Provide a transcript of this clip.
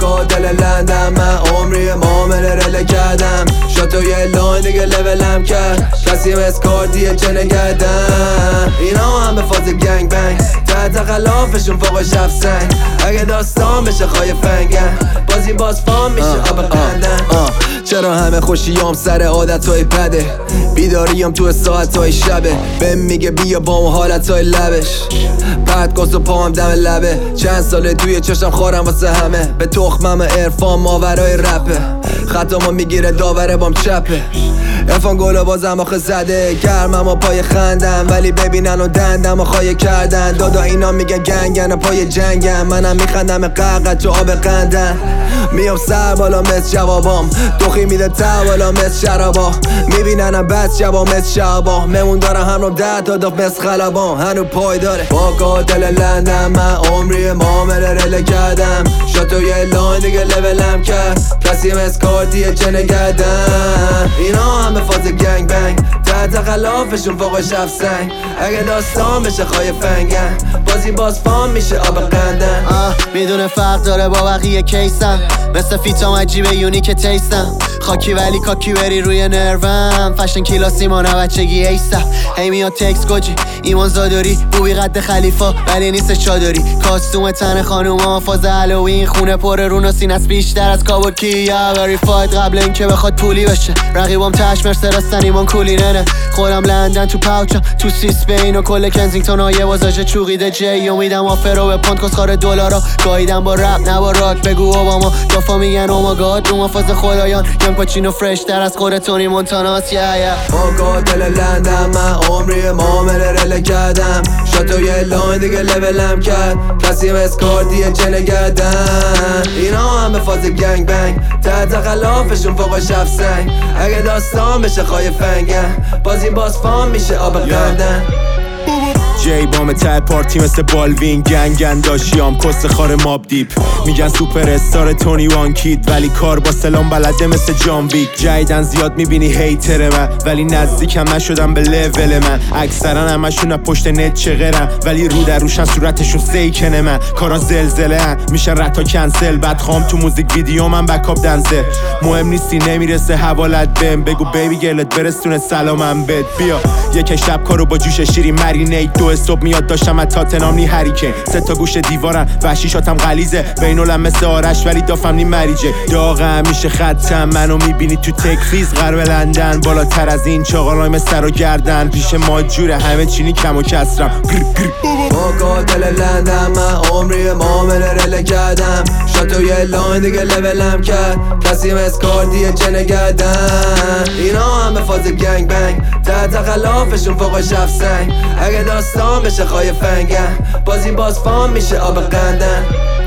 قاتل لندن من عمری معامله رله کردم شاتو یه لاین دیگه لولم کرد کسی مسکاردیه چه نگردم اینا هم به فاز گنگ بنگ تحت خلافشون فوق شف سنگ اگه داستان بشه خواهی فنگن بازی باز فام میشه آب قندن چرا همه خوشیام سر عادتهای بده بیداریم تو ساعتهای شبه بهم میگه بیا با اون حالتهای لبش پرد گاز و پاهم دم لبه چند ساله توی چشم خورم واسه همه به تخمم عرفان ماورای رپه خطامو میگیره داوره بام چپه ارفان گلو بازم آخه زده گرمم و پای خندم ولی ببینن و دندم و خواهی کردن دادا اینا میگن گنگن و پای جنگم منم میخندم قرقت تو آب قندن میام سر بالا مثل جوابام دوخی میده تا بالا مثل شرابا میبیننم بس شبا مثل شعبا ممون دارم هم رو 10 تا داف مثل خلبان هنو پای داره با قاتل لندن من عمری معامله رله کردم شاتو یه لاین دیگه لولم کرد کسی مسکاردیه چه نگردم اینا هم به فاز گنگ بنگ تحت خلافشون فوق شف سنگ اگه داستان بشه خواهی فنگن بازی باز فام میشه آب قندن میدونه فرق داره با بقیه کیسم مثل فیتام عجیبه یونیک تیستم خاکی ولی کاکی بری روی نروم فشن کلاسی مانه بچگی ایسم هی میاد تکس گوجی ایمان زاداری بوبی قد خلیفا ولی نیست چادری کاستوم تن خانوما فاز هالوین خونه پر رونا سینس بیشتر از کابوکی یا وریفاید قبل اینکه بخواد پولی بشه رقیبام تش مرسدسن ایمان کولی ننه خودم لندن تو پاوچم تو سیس بین و کل کنزینگتون های وازاج چوقیده جی امیدم آفرو به پوند کسخار دلارا گاییدم با رپ نه با راک بگو اوباما دافا میگن اوماگاد رو فاز خدایان یم پاچینو فرش تر از خود تونی مونتاناس با قاتل لندن من عمری معامله رله کردم شاتو یه لاین دیگه لولم کرد کسی مسکاردیه چه نگردم اینا هم به فاز گنگ بنگ تحت خلافشون فوق شف سنگ اگه داستان بشه خواهی فنگن بازی باز فام میشه آب قندن جی بام ته پارتی مثل بالوین گنگن داشیام کس خار ماب دیپ میگن سوپر استار تونی وان کید ولی کار با سلام بلده مثل جان ویک جایدن زیاد میبینی هیتر من ولی نزدیکم نشدم به لول من اکثرا همشون پشت نت چغرن ولی رو در روشن صورتشون سیکنه من کارا زلزله هن میشن رتا کنسل بعد خام تو موزیک ویدیو من بکاپ دنسل مهم نیستی نمیرسه حوالت بهم بگو بیبی گلت برسونه سلامم بد بیا یک شب کارو با جوش شیری مرینیت دو صبح میاد داشتم از تاتنام نی هریکن 3 تا گوش دیوارن وحشی شاتم غلیظه بینولم مثل آرش ولی دافم نی مریجه داغ همیشه خطم منو میبینی تو تک فیز غرب لندن بالاتر از این چاقالای مثل سر و گردن پیش ما جوره همه چینی کم و کسرم با قاتل لندن من عمری معامله رله کردم شاتو یه لاین دیگه لولم کرد کسی مسکاردیه چه نگردم اینا هم به فاز گنگ بنگ تحت خلافشون فوق شف سنگ اگه داستان بشه خواهی فنگن بازی باز فام میشه آب قندن